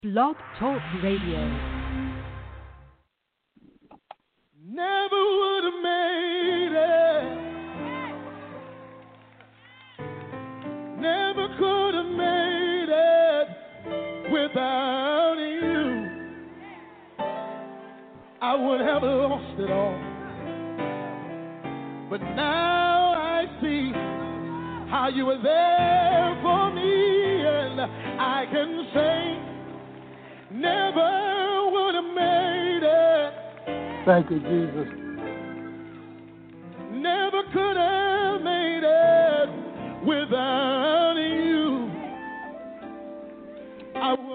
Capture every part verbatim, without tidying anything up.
Blog Talk Radio. Never would have made it. Never could have made it without you. I would have lost it all. But now I see how you were there for me, and I can say, never would have made it. Thank you, Jesus. Never could have made it without you. I would.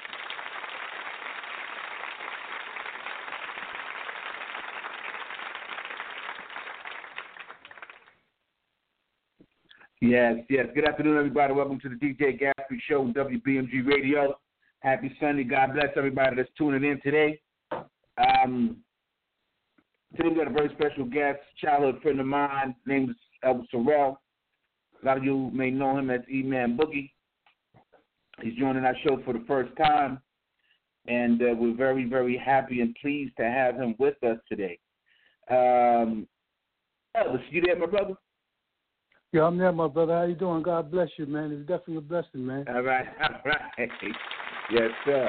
Yes, yes. Good afternoon, everybody. Welcome to the D J Gatsby Show on W B M G Radio. Happy Sunday. God bless everybody that's tuning in today. Um, today we got a very special guest, childhood friend of mine, named Elvis Sorrell. A lot of you may know him as E-Man Boogie. He's joining our show for the first time, and uh, we're very, very happy and pleased to have him with us today. Um, Elvis, you there, my brother? Yeah, I'm there, my brother. How you doing? God bless you, man. It's definitely a blessing, man. All right, all right. Yes, sir.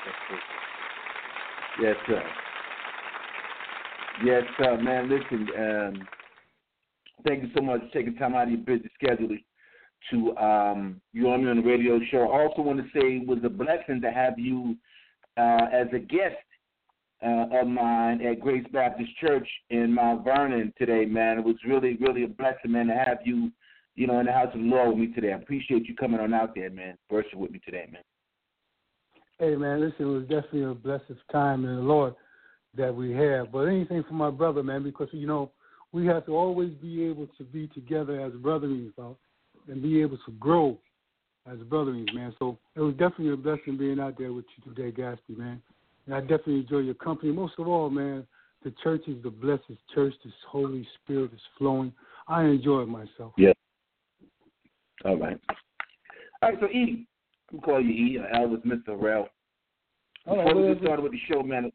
Yes, sir. Yes, sir, man. Listen, um, thank you so much for taking time out of your busy schedule to um, you on me on the radio show. I also want to say it was a blessing to have you uh, as a guest uh, of mine at Grace Baptist Church in Mount Vernon today, man. It was really, really a blessing, man, to have you, you know, in the house of the Lord with me today. I appreciate you coming on out there, man, worship with me today, man. Hey, man, listen, it was definitely a blessed time in the Lord that we have. But anything for my brother, man, because, you know, we have to always be able to be together as brethren and be able to grow as brethren, man. So it was definitely a blessing being out there with you today, Gatsby, man. And I definitely enjoy your company. Most of all, man, the church is the blessed church. This Holy Spirit is flowing. I enjoy myself. Yeah. All right. All right, so E, I'm going to call you E, or Elvis, Mister Sorrell. Before right, we get started with the show, man,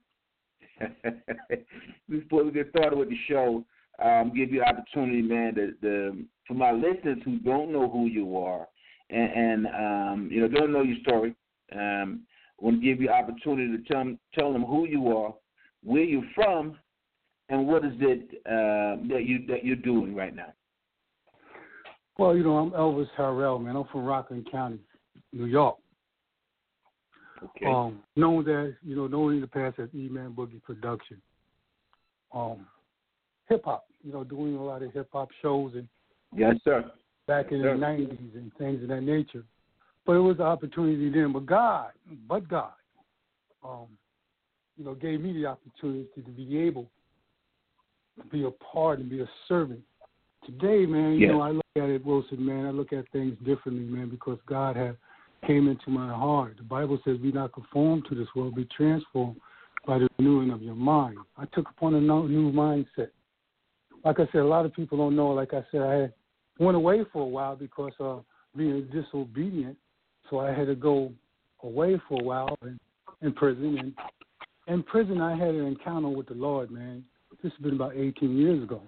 before we get started with the show, um, give you an opportunity, man, to, to, for my listeners who don't know who you are and, and um, you know, don't know your story, um, I want to give you an opportunity to tell, tell them who you are, where you're from, and what is it uh, that, you, that you're doing right now. Well, you know, I'm Elvis Harrell, man. I'm from Rockland County, New York. Okay. Um, known as, you know, known in the past as E-Man Boogie Production. Um, hip hop, you know, doing a lot of hip hop shows and yes, sir. Back in sir. the nineties and things of that nature. But it was an opportunity then. But God, but God, um, you know, gave me the opportunity to be able to be a part and be a servant. Today, man, you yes. know, I look at it, Wilson, man, I look at things differently, man, because God has came into my heart. The Bible says, be not conformed to this world, be transformed by the renewing of your mind. I took upon a new mindset. Like I said, a lot of people don't know, like I said, I had went away for a while because of being disobedient, so I had to go away for a while in, in prison. And in prison, I had an encounter with the Lord, man. This has been about eighteen years ago.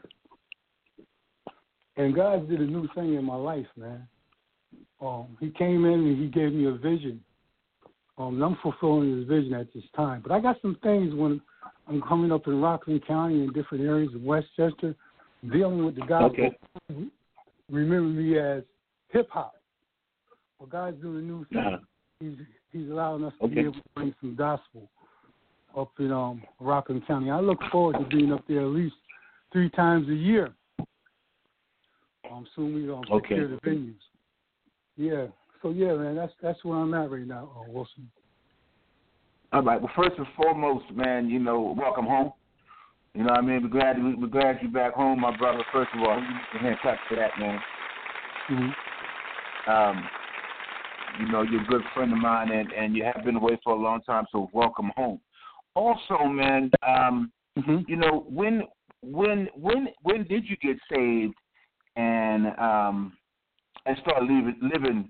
And God did a new thing in my life, man. Um, he came in and he gave me a vision. Um, and I'm fulfilling his vision at this time. But I got some things when I'm coming up in Rockland County and different areas of Westchester, dealing with the gospel. Okay. Remember me as hip-hop. Well, God's doing a new thing. Uh-huh. He's, he's allowing us to okay. be able to bring some gospel up in um, Rockland County. I look forward to being up there at least three times a year. Um, soon we um, okay. secure the venues. Yeah. So, yeah, man, that's that's where I'm at right now, uh, Wilson. All right. Well, first and foremost, man, you know, welcome home. You know what I mean? We're glad, we're glad you're back home, my brother, first of all. You can hand clap for that, man. Mm-hmm. Um, you know, you're a good friend of mine, and, and you have been away for a long time, so welcome home. Also, man, um, mm-hmm. you know, when when when when did you get saved and um, and start living living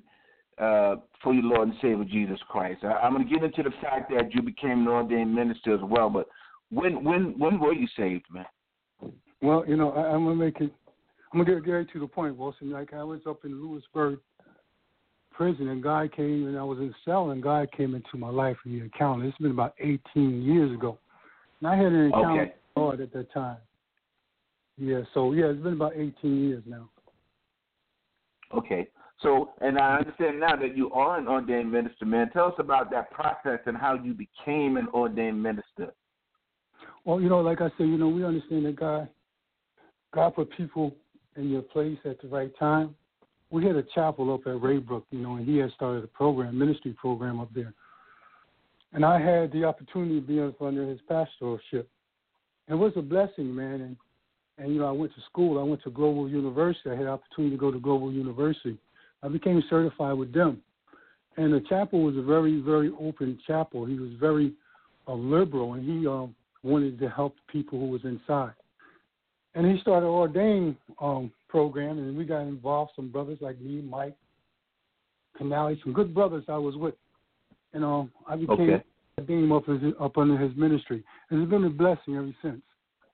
uh, for your Lord and Savior Jesus Christ. I, I'm going to get into the fact that you became an ordained minister as well, but when when when were you saved, man? Well, you know, I, I'm gonna make it. I'm gonna get, get right to the point, Wilson. Like I was up in Lewisburg prison, and God came, and I was in a cell, and God came into my life and He encountered. It's been about eighteen years ago, and I had an encounter Okay. with God at that time. Yeah, so yeah, it's been about eighteen years now. Okay. So, and I understand now that you are an ordained minister, man. Tell us about that process and how you became an ordained minister. Well, you know, like I said, you know, we understand that God, God put people in your place at the right time. We had a chapel up at Raybrook, you know, and he had started a program, ministry program up there. And I had the opportunity to be under his pastoralship. And it was a blessing, man. And, and, you know, I went to school. I went to Global University. I had the opportunity to go to Global University. I became certified with them. And the chapel was a very, very open chapel. He was very uh, liberal, and he um, wanted to help people who was inside. And he started an ordained um, program, and we got involved, some brothers like me, Mike, Canali, some good brothers I was with. And um, I became Okay. ordained up, his, up under his ministry. And it's been a blessing ever since.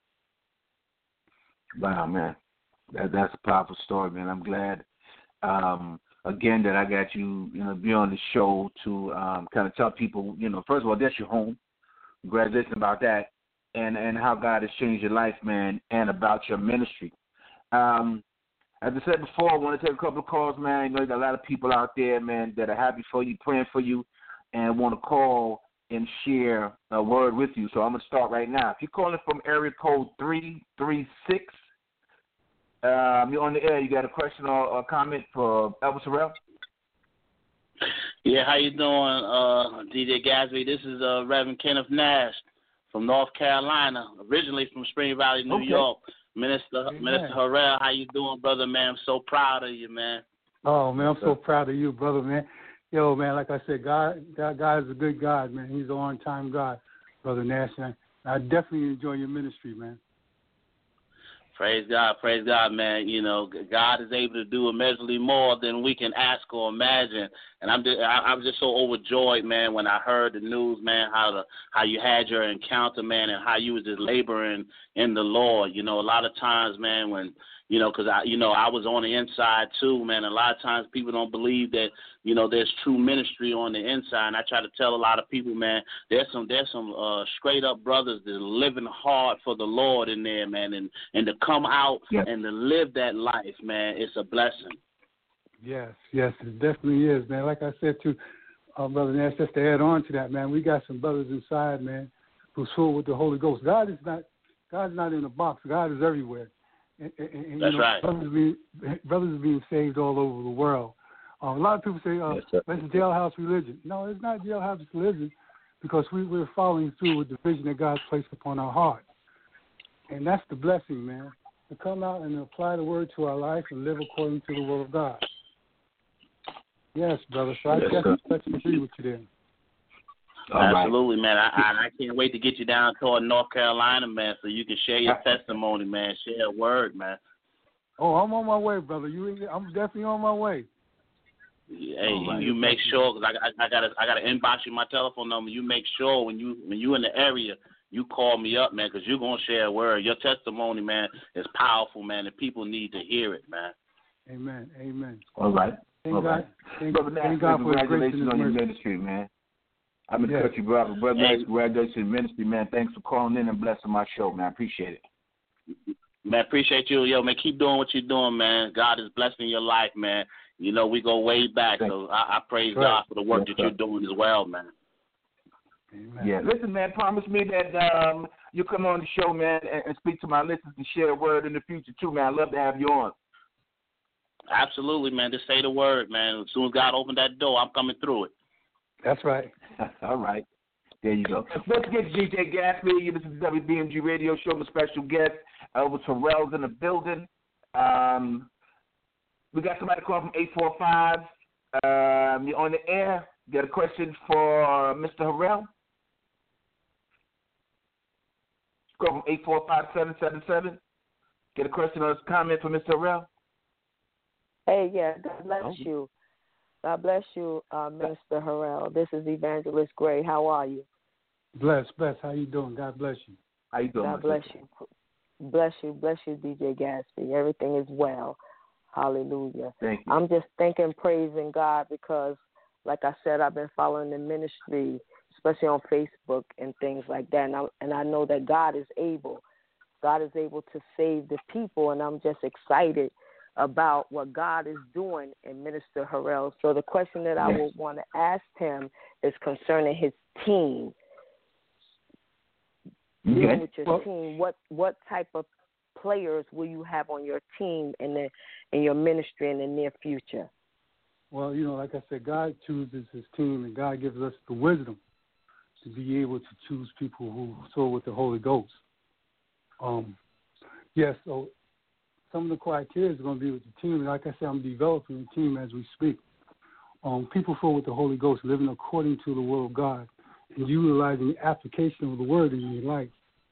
Wow, man. That, that's a powerful story, man. I'm glad, um, again, that I got you, you know, be on the show to um, kind of tell people, you know, first of all, that's your home. Congratulations about that. And, and how God has changed your life, man, and about your ministry. Um, as I said before, I want to take a couple of calls, man. You know, you got a lot of people out there, man, that are happy for you, praying for you, and want to call and share a word with you. So I'm going to start right now. If you're calling from area code three three six, um, you're on the air. You got a question or, or comment for Elvis Terrell? Yeah, how you doing, uh, D J Gatsby? This is uh, Reverend Kenneth Nash from North Carolina, originally from Spring Valley, New Okay. York. Minister Amen. Minister Harrell, how you doing, brother, man? I'm so proud of you, man. Oh, man, I'm so proud of you, brother, man. Yo, man, like I said, God, God, God is a good God, man. He's an on-time God, Brother Nash. And I definitely enjoy your ministry, man. Praise God, praise God, man. You know, God is able to do immeasurably more than we can ask or imagine. And I'm just, I, I was just so overjoyed, man, when I heard the news, man, how the how you had your encounter, man, and how you was just laboring in the Lord. You know, a lot of times, man, when you know, because I, you know, I was on the inside too, man. A lot of times people don't believe that, you know, there's true ministry on the inside. And I try to tell a lot of people, man, there's some, there's some uh, straight up brothers that are living hard for the Lord in there, man, and and to come out Yes. and to live that life, man, it's a blessing. Yes, yes, it definitely is, man. Like I said to uh, Brother Nash, just to add on to that, man, we got some brothers inside, man, who's full with the Holy Ghost. God is not, God's not in a box. God is everywhere. And, and, and, That's you know, right. Brothers, being, brothers are being saved all over the world. Uh, a lot of people say, uh, Yes, sir. that's jailhouse religion. No, it's not jailhouse religion because we, we're following through with the vision that God's placed upon our heart. And that's the blessing, man, to come out and apply the word to our life and live according to the will of God. Yes, brother. So I Yes, definitely agree with you there. All right. Absolutely, man. I, I I can't wait to get you down toward North Carolina, man, so you can share your testimony, man. Share a word, man. Oh, I'm on my way, brother. You, I'm definitely on my way. Hey, right. you make sure, because I, I, I gotta I gotta inbox you my telephone number. You make sure when you when you in the area, you call me up, man, because you're gonna share a word. Your testimony, man, is powerful, man, and people need to hear it, man. Amen. Amen. All right. Thank All God. right. Thank, Brother Nash, thank God for His grace and congratulations His on your mercy. ministry, man. I'm going to Yes. cut you, brother. Brother Hey. Nash, congratulations on your ministry, man. Thanks for calling in and blessing my show, man. I appreciate it. Man, appreciate you, yo, man. Keep doing what you're doing, man. God is blessing your life, man. You know, we go way back, Thank so I, I praise Right. God for the work Yes, that you're sir. doing as well, man. Amen. Yeah, listen, man, promise me that um, you come on the show, man, and, and speak to my listeners and share a word in the future, too, man. I'd love to have you on. Absolutely, man. Just say the word, man. As soon as God opened that door, I'm coming through it. That's right. All right. There you go. Once again, D J Gatsby, this is W B M G Radio Show. My special guest, Elvis Terrell's in the building. Um, we got somebody calling from eight four five. Um, you're on the air. Got a question for Mister Harrell? Call from eight four five, seven seven seven. Get a question or a comment for Mister Harrell? Hey, yeah, God bless Oh. you. God bless you, uh, Minister Harrell. This is Evangelist Gray. How are you? Bless, bless. How you doing? God bless you. How you doing? God bless you. Bless you, bless you, D J Gatsby. Everything is well. Hallelujah. Thank you. I'm just thanking, praising God because, like I said, I've been following the ministry, especially on Facebook and things like that. And I, and I know that God is able. God is able to save the people, and I'm just excited about what God is doing in Minister Harrell. So the question that I yes. would want to ask him is concerning his team. Okay. Dealing with your well, team, what what type of players will you have on your team in the in your ministry in the near future? Well, you know, like I said, God chooses his team, and God gives us the wisdom to be able to choose people who soar with the Holy Ghost. Um, yes, so some of the criteria is going to be with the team. And like I said, I'm developing the team as we speak. Um, people full with the Holy Ghost, living according to the Word of God, and utilizing the application of the Word in your life.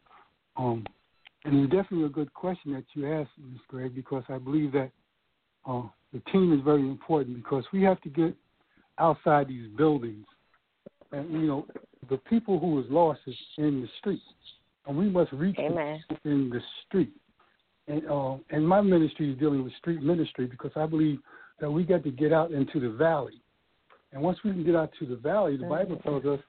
Um, and it's definitely a good question that you asked, Miz Gray, because I believe that uh, the team is very important because we have to get outside these buildings. And, you know, the people who is lost is in the streets, and we must reach Amen. them in the street. And, uh, and my ministry is dealing with street ministry because I believe that we got to get out into the valley. And once we can get out to the valley, the Bible tells us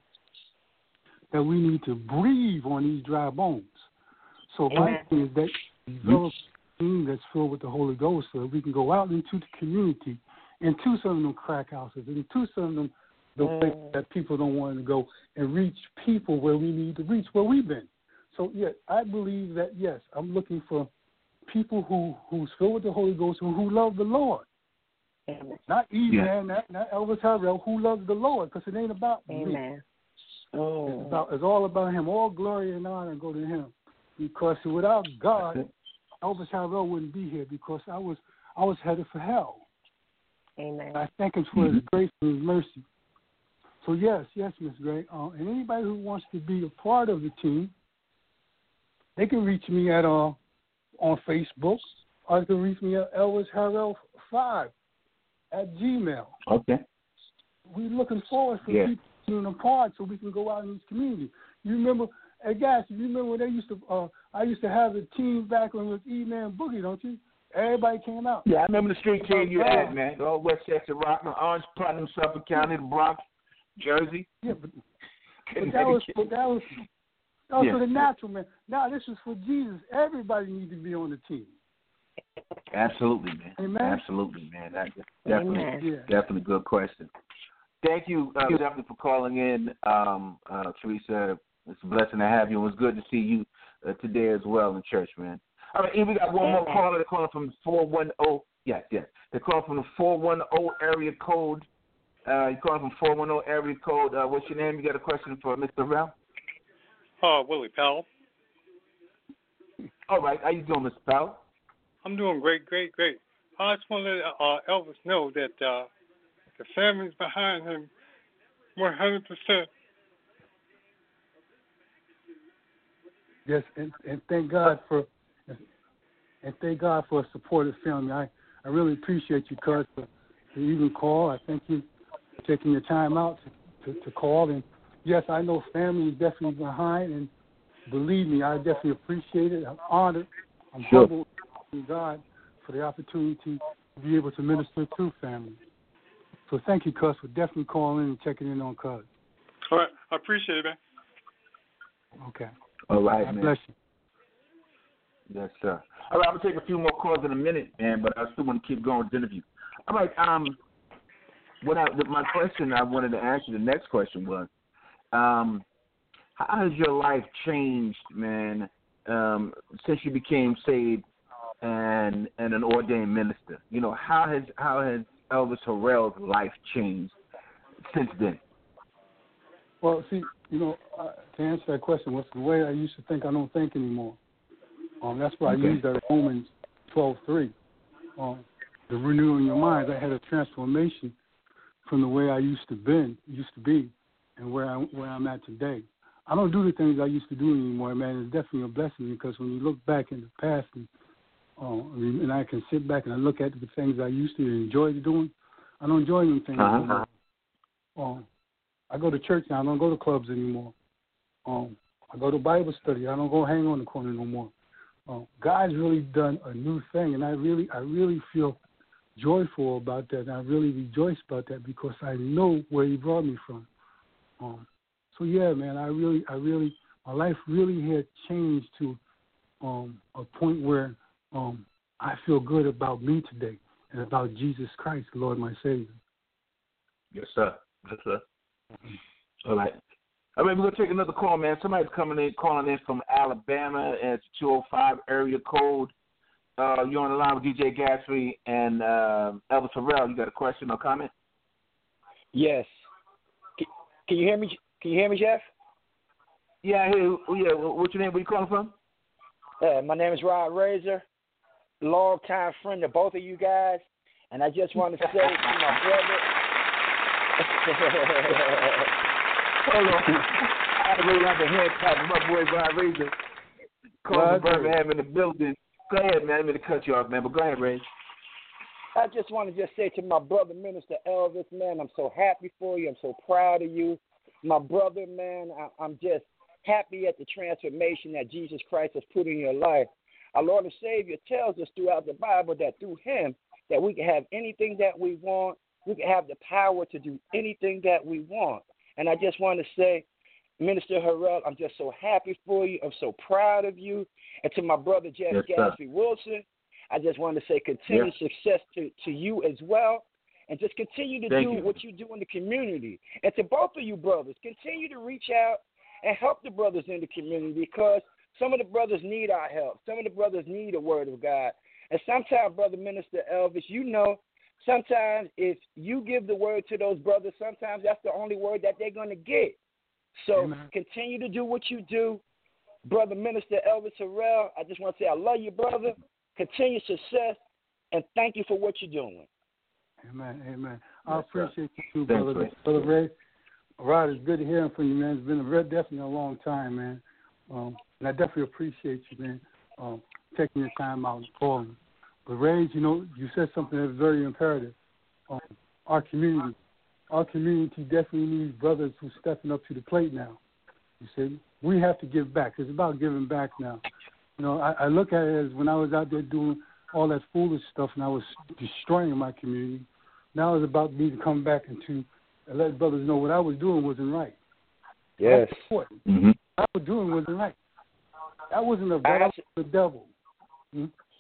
that we need to breathe on these dry bones. So my thing is that develop a team that's filled with the Holy Ghost so that we can go out into the community, into some of them crack houses, into some of them the mm. places that people don't want to go, and reach people where we need to reach, where we've been. So, yeah, I believe that, yes, I'm looking for people who who's filled with the Holy Ghost and who love the Lord. Amen. Not E-Man, yeah. not, not Elvis Harrell, who loves the Lord, because it ain't about Amen. me. Oh. It's, about, it's all about him. All glory and honor go to him. Because without God, Elvis Harrell wouldn't be here because I was I was headed for hell. Amen. And I thank him for his grace and his mercy. So, yes, yes, Miz Gray. Uh, and anybody who wants to be a part of the team, they can reach me at uh, on Facebook, or they can reach me at Elvis Harrell five at Gmail. Okay. We're looking forward for yeah. people being a part so we can go out in this community. You remember, hey guys, you remember when they used to, uh, I used to have the team back when it was E-Man Boogie, don't you? Everybody came out. Yeah, I remember the street team you Oh, had, man. All Westchester, Rockland, Orange, Putnam, Suffolk County, the Bronx, Jersey. Yeah, but, but that was, but that was, that was yeah. for the natural man. Now this is for Jesus. Everybody needs to be on the team. Absolutely, man. Amen. Absolutely, man. That's definitely, Amen. Yeah. definitely a good question. Thank you, uh, definitely for calling in, um, uh, Teresa. It's a blessing to have you. It was good to see you uh, today as well in church, man. All right, we got one more caller. They're calling from four one zero. Yes, yes. They're calling from the four one zero area code. Uh, you're calling from four one zero area code. Uh, what's your name? You got a question for Mister Ralph? Uh, Willie Powell. All right. How you doing, Mister Powell? I'm doing great, great, great. I just want to let uh, Elvis know that uh, the family's behind him one hundred percent. Yes, and, and thank God for and thank God for a supportive family. I, I really appreciate you, cuz, for to even call. I thank you for taking your time out to, to, to call. And yes, I know family is definitely behind, and believe me, I definitely appreciate it. I'm honored. I'm Sure. humbled to God for the opportunity to be able to minister to family. So thank you, cuz, for definitely calling and checking in on cuz. All right. I appreciate it, man. Okay. All right, God man. bless you. Yes, sir. All right, I'm going to take a few more calls in a minute, man, but I still want to keep going with the interview. All right, um, what I, my question I wanted to ask you, the next question was, um, how has your life changed, man, um, since you became saved and and an ordained minister? You know, how has how has Elvis Harrell's life changed since then? Well, see, you know, uh, to answer that question, what's the way I used to think, I don't think anymore. Um, that's why Okay. I used that Romans twelve three. Um, the renewing your mind. I had a transformation from the way I used to been, used to be, and where I where I'm at today. I don't do the things I used to do anymore, man. It's definitely a blessing because when you look back in the past, and, uh, and I can sit back and I look at the things I used to enjoy doing, I don't join them things uh-huh. anymore. Um, I go to church now. I don't go to clubs anymore. Um, I go to Bible study. I don't go hang on the corner no more. Um, God's really done a new thing, and I really, I really feel joyful about that. And I really rejoice about that because I know where He brought me from. Um, so yeah, man, I really, I really, my life really had changed to um, a point where um, I feel good about me today and about Jesus Christ, the Lord, my Savior. Yes, sir. Yes, sir. All right. All right, we're going to take another call, man. Somebody's coming in, calling in from Alabama. It's two oh five area code. Uh, you're on the line with D J Gatsby and uh, Elvis Farrell. You got a question or comment? Yes. Can, can you hear me? Can you hear me, Jeff? Yeah, I hear you. Yeah, what's your name? Where you calling from? Uh, my name is Rod Razor, long-time friend of both of you guys, and I just want to say to my brother. Hold on. I really like the head top of my boy Rod Razor. Calling from Birmingham in the building. Go ahead, man. I didn't mean to cut you off, man, but go ahead, Ray. I just want to just say to my brother, Minister Elvis, man, I'm so happy for you. I'm so proud of you. My brother, man, I, I'm just happy at the transformation that Jesus Christ has put in your life. Our Lord and Savior tells us throughout the Bible that through Him that we can have anything that we want. We can have the power to do anything that we want. And I just want to say, Minister Harrell, I'm just so happy for you. I'm so proud of you. And to my brother, Jeff yes, Gatsby Wilson, I just want to say continued yeah. success to, to you as well. And just continue to Thank do you. what you do in the community. And to both of you brothers, continue to reach out and help the brothers in the community because some of the brothers need our help. Some of the brothers need a word of God. And sometimes, Brother Minister Elvis, you know, sometimes if you give the word to those brothers, sometimes that's the only word that they're going to get. So Amen. Continue to do what you do. Brother Minister Elvis Harrell, I just want to say I love you, brother. Continue success, and thank you for what you're doing. Amen, amen. I That's appreciate right. you too, Thanks, brother. Ray. Brother Ray. Rod, it's good to hear from you, man. It's been a very, definitely a long time, man. Um, and I definitely appreciate you, man, um, taking your time out and calling. But Ray, you know, you said something that's very imperative. Um, our community, our community definitely needs brothers who's stepping up to the plate now. You see, we have to give back. It's about giving back now. You know, I, I look at it as when I was out there doing all that foolish stuff and I was destroying my community. Now it's about me to come back and to and let brothers know what I was doing wasn't right. Yes. Mm-hmm. What I was doing wasn't right. That wasn't a battle with the devil. Hmm?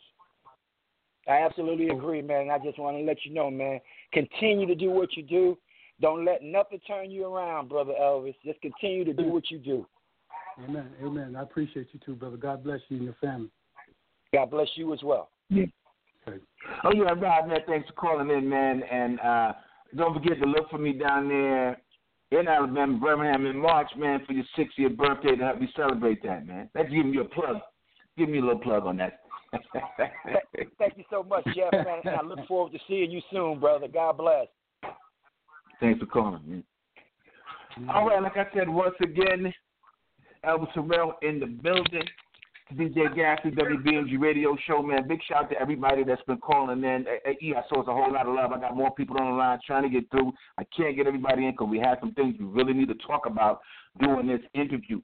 I absolutely agree, man. I just want to let you know, man, continue to do what you do. Don't let nothing turn you around, Brother Elvis. Just continue to do what you do. Amen. Amen. I appreciate you too, brother. God bless you and your family. God bless you as well. Yeah. Okay. Oh, yeah, Rod, man, thanks for calling in, man. And uh, don't forget to look for me down there in Alabama, Birmingham in March, man, for your sixtieth birthday to help me celebrate that, man. Let's give me a plug. Give me a little plug on that. Thank you so much, Jeff, man. And I look forward to seeing you soon, brother. God bless. Thanks for calling, man. Mm-hmm. All right, like I said, once again, Elvis Farrell in the building. D J Gatsby, W B M G Radio Show, man. Big shout out to everybody that's been calling in. Yeah, I saw it's a whole lot of love. I got more people on the line trying to get through. I can't get everybody in because we have some things we really need to talk about during this interview.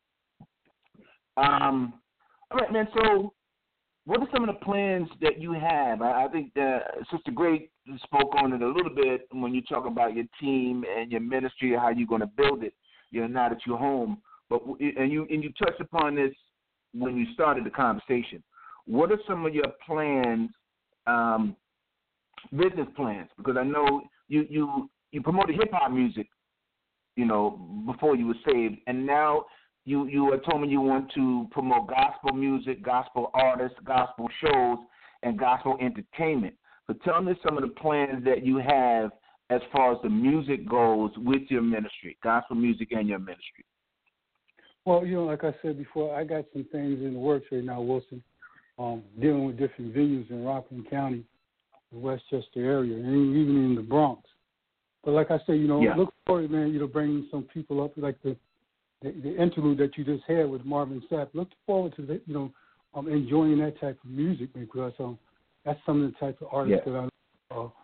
Um, all right, man, so what are some of the plans that you have? I, I think uh, Sister Great spoke on it a little bit when you talk about your team and your ministry, how you're going to build it, you know, now that you're home. But and you and you touched upon this when you started the conversation. What are some of your plans, um, business plans? Because I know you you you promoted hip hop music, you know, before you were saved, and now you you told me you want to promote gospel music, gospel artists, gospel shows, and gospel entertainment. So tell me some of the plans that you have as far as the music goes with your ministry, gospel music and your ministry. Well, you know, like I said before, I got some things in the works right now, Wilson, um, dealing with different venues in Rockland County, the Westchester area, and even in the Bronx. But like I said, you know, yeah. look forward, man, you know, bringing some people up, like the, the the interlude that you just had with Marvin Sapp. Look forward to, the, you know, um, enjoying that type of music, man, because um, that's some of the type of artists yeah. that I uh,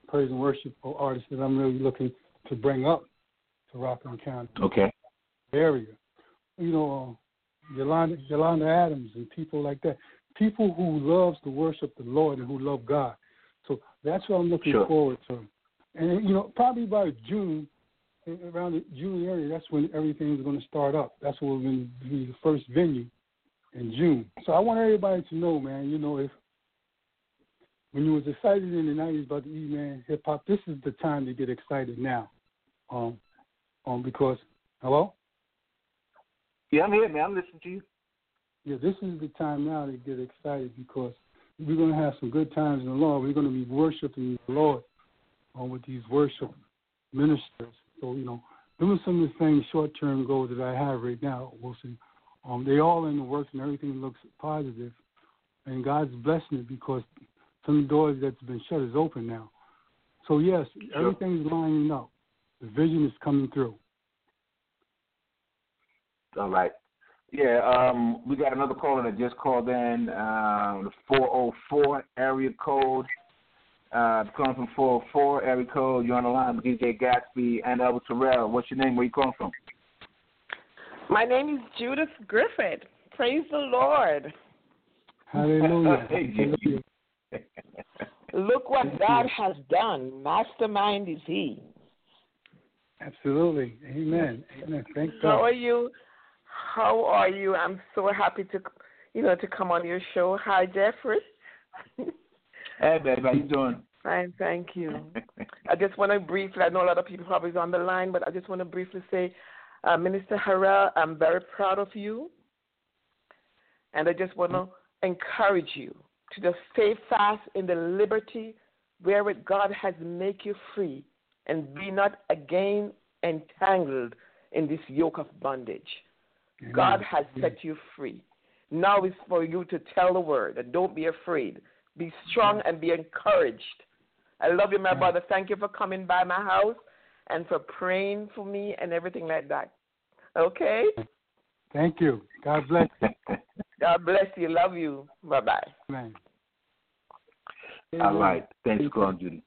praise and worship artists that I'm really looking to bring up to Rockland County Okay. area. You know, uh, Yolanda, Yolanda Adams and people like that. People who loves to worship the Lord and who love God. So that's what I'm looking Sure. forward to. And, you know, probably by June, around the June area, that's when everything's going to start up. That's when we're going to be the first venue in June. So I want everybody to know, man, you know, if when you was excited in the nineties about the E-Man hip-hop, this is the time to get excited now. Um, um, because, hello? Yeah, I'm here, man. I'm listening to you. Yeah, this is the time now to get excited because we're going to have some good times in the Lord. We're going to be worshiping the Lord um, with these worship ministers. So, you know, doing some of the things, short-term goals that I have right now, Wilson, um, they all in the works and everything looks positive. And God's blessing it because some doors that's been shut is open now. So, yes, Sure. everything's lining up. The vision is coming through. All right. Yeah, um, we got another caller that just called in, uh, the four oh four area code. Uh, calling from four oh four area code. You're on the line with D J Gatsby and Elvis Terrell. What's your name? Where you calling from? My name is Judith Griffith. Praise the Lord. Hallelujah. Hey, Judith. Look what God has done. Mastermind is He. Absolutely. Amen. Amen. Thank God. How are you? How are you? I'm so happy to, you know, to come on your show. Hi, Jeffrey. Hey, baby, how you doing? Fine, thank you. I just want to briefly, I know a lot of people probably is on the line, but I just want to briefly say, uh, Minister Harrell, I'm very proud of you. And I just want to encourage you to just stay fast in the liberty wherewith God has made you free and be not again entangled in this yoke of bondage. Amen. God has set you free. Now is for you to tell the word and don't be afraid. Be strong and be encouraged. I love you, my brother. Thank you for coming by my house and for praying for me and everything like that. Okay? Thank you. God bless you. God bless you. Love you. Bye-bye. Amen. All right. Thanks for calling, Judy.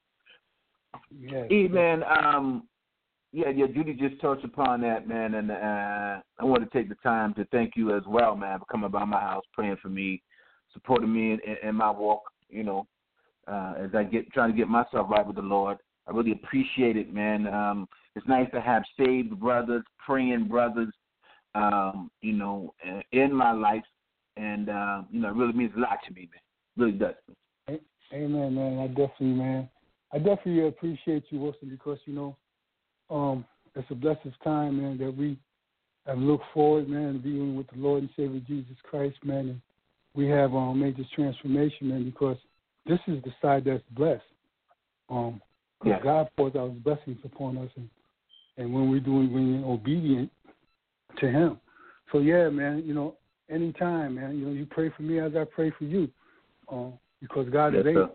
Yes. Hey, man, um, yeah, yeah, Judy just touched upon that, man, and uh, I want to take the time to thank you as well, man, for coming by my house, praying for me, supporting me in, in, in my walk, you know, uh, as I get trying to get myself right with the Lord. I really appreciate it, man. Um, it's nice to have saved brothers, praying brothers, um, you know, in my life, and, uh, you know, it really means a lot to me, man. It really does. Amen, man. I definitely, man. I definitely appreciate you, Wilson, because, you know, um, it's a blessed time, man, that we have looked forward, man, to being with the Lord and Savior Jesus Christ, man. And we have um, made this transformation, man, because this is the side that's blessed. Um, yeah. God pours out His blessings upon us, and, and when we're doing, when we're obedient to Him. So, yeah, man, you know, anytime, man, you know, you pray for me as I pray for you, um, because God yes, is able. Sir.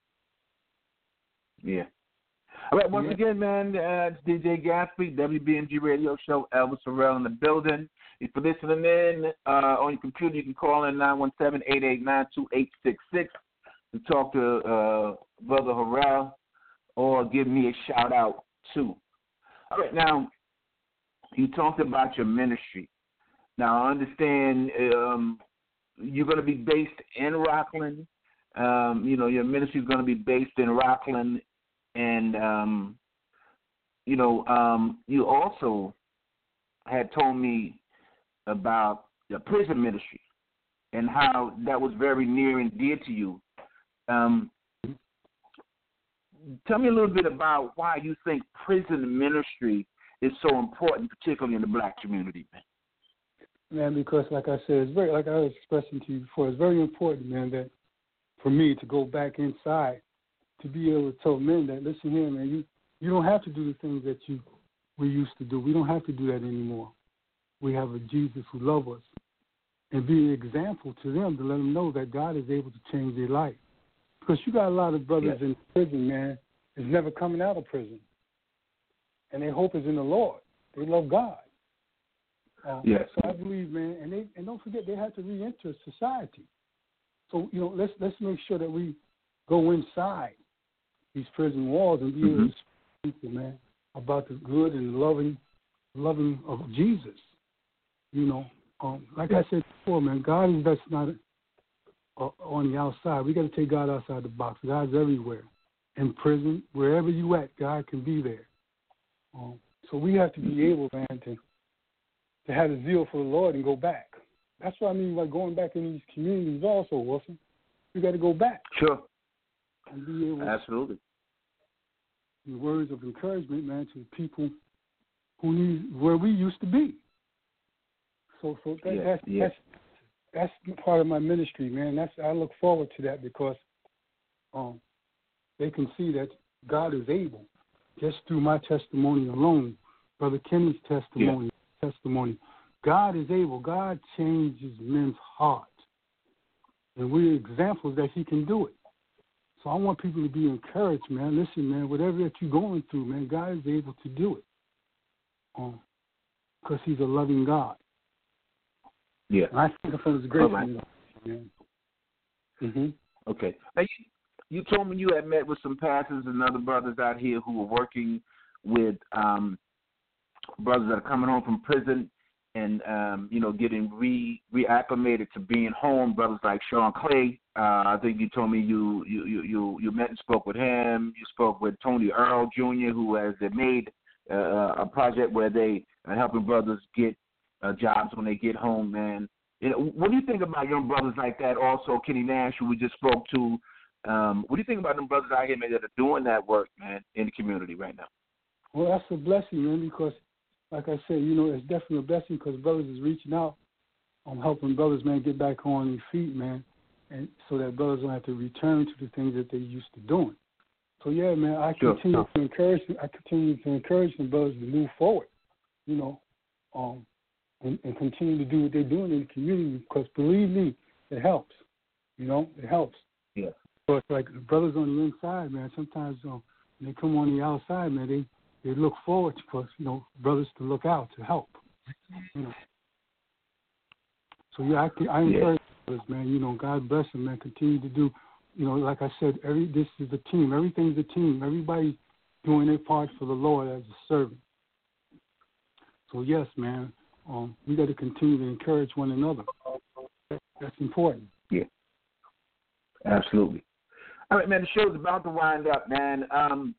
Yeah. All right, once yeah. again, man, uh, it's D J Gatsby, W B M G Radio Show, Elvis Terrell in the building. If you're listening in uh, on your computer, you can call in nine one seven, eight eight nine, two eight six six to talk to uh, Brother Harrell or give me a shout-out, too. All right, now, you talked about your ministry. Now, I understand um, you're going to be based in Rockland. Um, you know, your ministry is going to be based in Rockland. And, um, you know, um, you also had told me about the prison ministry and how that was very near and dear to you. Um, tell me a little bit about why you think prison ministry is so important, particularly in the black community, man. Man, because like I said, it's very, like I was expressing to you before, it's very important, man, that for me to go back inside to be able to tell men that, listen here, man, you, you don't have to do the things that you we used to do. We don't have to do that anymore. We have a Jesus who loves us. And be an example to them to let them know that God is able to change their life. Because you got a lot of brothers yes. in prison, man, is never coming out of prison. And their hope is in the Lord. They love God. Uh, yes. So I believe, man, and they and don't forget they have to re-enter society. So, you know, let's let's make sure that we go inside these prison walls and be mm-hmm. able to speak to people, man, about the good and loving, loving of Jesus. You know, um, like I said before, man, God is that's not uh, on the outside. We got to take God outside the box. God's everywhere. In prison, wherever you at, God can be there. Um, so we have to be able, man, to to have a zeal for the Lord and go back. That's what I mean by going back in these communities also, Wilson. You got to go back. Sure. And be able Absolutely. To, words of encouragement, man, to people who need where we used to be. So, so that, yeah, that's yeah. that's that's part of my ministry, man. That's I look forward to that because um, they can see that God is able, just through my testimony alone, Brother Kenny's testimony, yeah. testimony. God is able. God changes men's hearts, and we're examples that He can do it. So I want people to be encouraged, man. Listen, man, whatever that you're going through, man, God is able to do it, um, because He's a loving God. Yeah, and I think of His grace, right. man. Mm-hmm. Okay. Now, you, you told me you had met with some pastors and other brothers out here who were working with um, brothers that are coming home from prison and, um, you know, getting re reacclimated to being home. Brothers like Sean Clay. Uh, I think you told me you, you, you, you, you met and spoke with him. You spoke with Tony Earl Junior, who has made uh, a project where they are helping brothers get uh, jobs when they get home, man. You know, what do you think about young brothers like that? Also, Kenny Nash, who we just spoke to. Um, what do you think about them brothers out here, man, that are doing that work, man, in the community right now? Well, that's a blessing, man, because, like I said, you know, it's definitely a blessing because brothers is reaching out, um, helping brothers, man, get back on their feet, man, and so that brothers don't have to return to the things that they used to doing. So, yeah, man, I sure. continue to encourage I continue to encourage them brothers to move forward, you know, um, and, and continue to do what they're doing in the community because, believe me, it helps, you know, it helps. Yeah. So it's like the brothers on the inside, man, sometimes um, when they come on the outside, man, they, they look forward to, for, you know, brothers to look out, to help. You know. So, yeah, I, I encourage yeah. brothers, man. You know, God bless them, man. Continue to do, you know, like I said, every this is a team. Everything's a team. Everybody's doing their part for the Lord as a servant. So, yes, man, um, we got to continue to encourage one another. That's important. Yeah, absolutely. All right, man, the show's about to wind up, man. Um,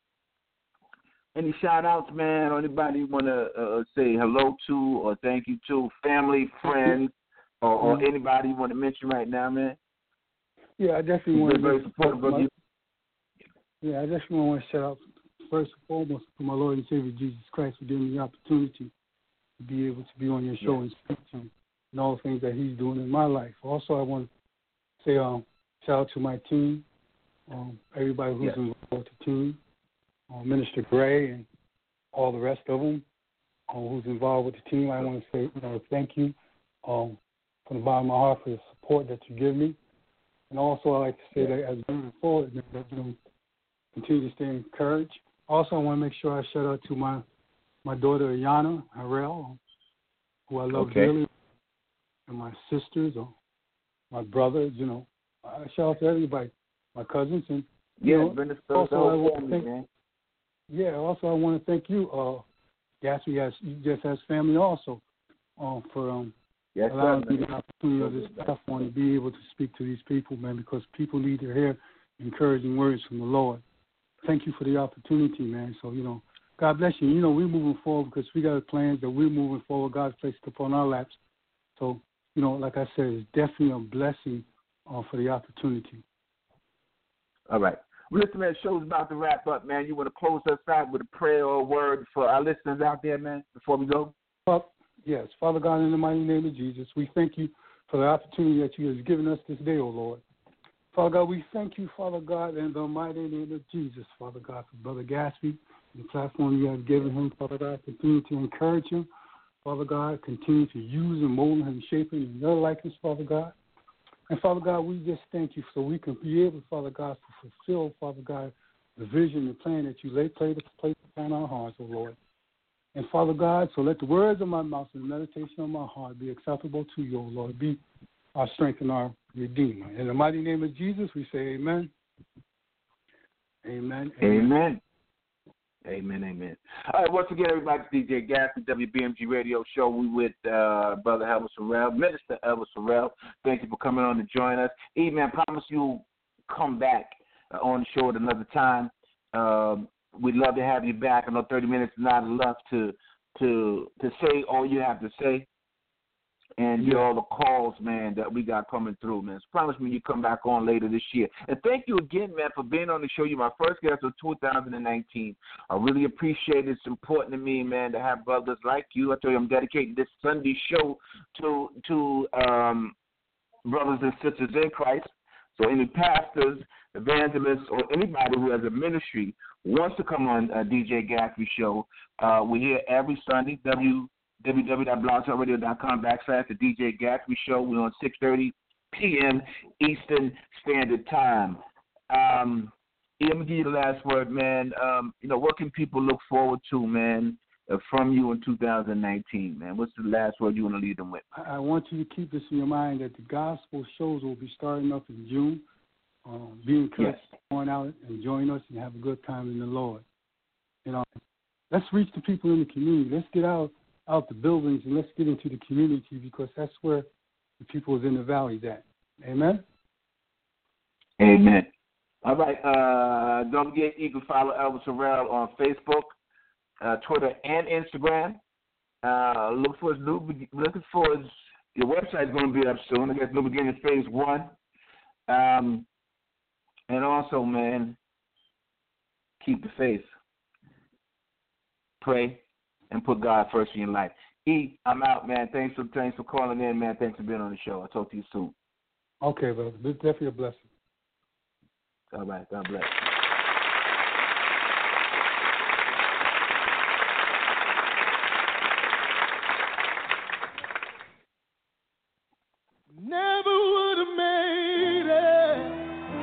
any shout-outs, man, or anybody you want to uh, say hello to or thank you to, family, friends, or, or mm-hmm. anybody you want to mention right now, man? Yeah, I definitely want to very supportive of you. Yeah, I definitely want to shout out first and foremost to my Lord and Savior Jesus Christ for giving me the opportunity to be able to be on your show yeah. and speak to him and all the things that he's doing in my life. Also, I want to say um, shout out to my team, um, everybody who's yeah. involved with the team, uh, Minister Gray and all the rest of them uh, who's involved with the team. I want to say, you know, thank you um, from the bottom of my heart for the support that you give me. And also, I like to say that as we move forward, that you know, continue to stay encouraged. Also, I want to make sure I shout out to my, my daughter, Ayana Harrell, who I love okay. dearly, and my sisters, or my brothers, you know. I shout out to everybody, my cousins. And, you yeah, know, also, I want to thank, man. Yeah, also, I want to thank you, uh, Gatsby, as, just as family also, uh, for um, yes, allowing sir, me the opportunity of this platform to be able to speak to these people, man, because people need to hear encouraging words from the Lord. Thank you for the opportunity, man. So, you know, God bless you. You know, we're moving forward because we got plans that we're moving forward. God's placed upon our laps. So, you know, like I said, it's definitely a blessing uh, for the opportunity. All right. Well, listen, man, the show's about to wrap up, man. You want to close us out with a prayer or a word for our listeners out there, man, before we go? Well, yes. Father God, in the mighty name of Jesus, we thank you for the opportunity that you have given us this day, O Lord. Father God, we thank you, Father God, in the mighty name of Jesus, Father God, for Brother Gatsby, the platform you have given him, Father God. Continue to encourage him, Father God. Continue to use and mold him and shape him in your likeness, Father God. And, Father God, we just thank you so we can be able, Father God, to fulfill, Father God, the vision and plan that you lay place upon our hearts, O Lord. And, Father God, so let the words of my mouth and the meditation of my heart be acceptable to you, O Lord. Be our strength and our Redeemer. In the mighty name of Jesus, we say amen Amen. Amen. Amen. Amen. All right, once again, everybody, it's D J Gas, the W B M G Radio Show. We with uh, Brother Elvis Sorrell, Minister Elvis Sorrell. Thank you for coming on to join us. E, man, promise you'll come back uh, on the show at another time. Um, we'd love to have you back. I know thirty minutes is not enough to to to say all you have to say. And hear all the calls, man, that we got coming through, man. So promise me you come back on later this year. And thank you again, man, for being on the show. You're my first guest of two thousand nineteen. I really appreciate it. It's important to me, man, to have brothers like you. I tell you, I'm dedicating this Sunday show to to um, brothers and sisters in Christ. So any pastors, evangelists, or anybody who has a ministry wants to come on uh, D J Gatsby Show, uh, we're here every Sunday, w w w dot blog talk radio dot com backslash the D J Gatsby Show. We're on six thirty p.m. Eastern Standard Time. Um, let me give you the last word, man. Um, you know, what can people look forward to, man, uh, from you in two thousand nineteen, man? What's the last word you want to leave them with? I want you to keep this in your mind that the gospel shows will be starting up in June. Um, be encouraged, yes. Going out and join us and have a good time in the Lord. You know, let's reach the people in the community. Let's get out. out the buildings and let's get into the community because that's where the people is in the valleys at. Amen? Amen. All right. Uh, don't forget you can follow Elvis Sorrell on Facebook, uh, Twitter, and Instagram. Uh, look for his new, looking for his, your website's going to be up soon. I guess New Beginnings Phase One. Um, and also, man, keep the faith. Pray. And put God first in your life. E, I'm out, man. Thanks for thanks for calling in, man. Thanks for being on the show. I'll talk to you soon. Okay, brother. This is definitely a blessing. All right. God bless. Never would have made it.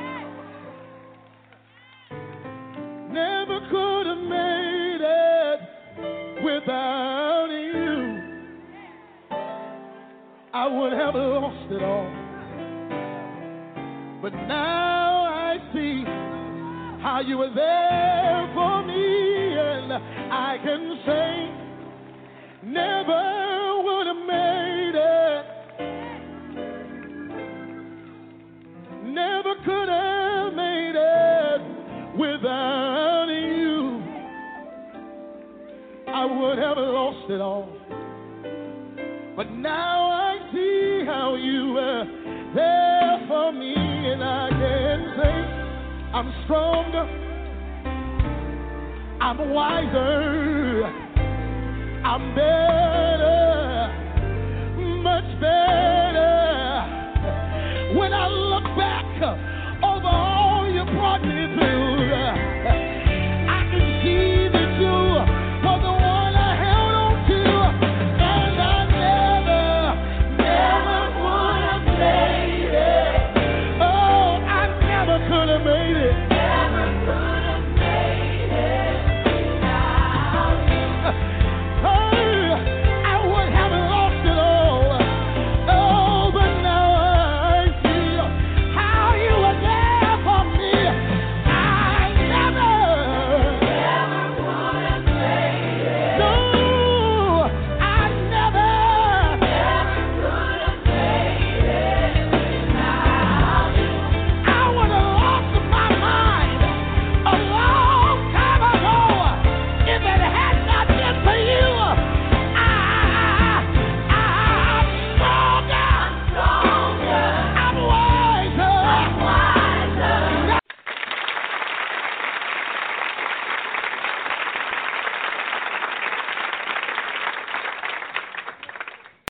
Never could have made it. Without you, I would have lost it all. But now I see how you were there for me, and I can say, never would have made it. Never could have made it without you. I would have lost it all. But now I see how you were there for me, and I can say I'm stronger, I'm wiser, I'm better, much better.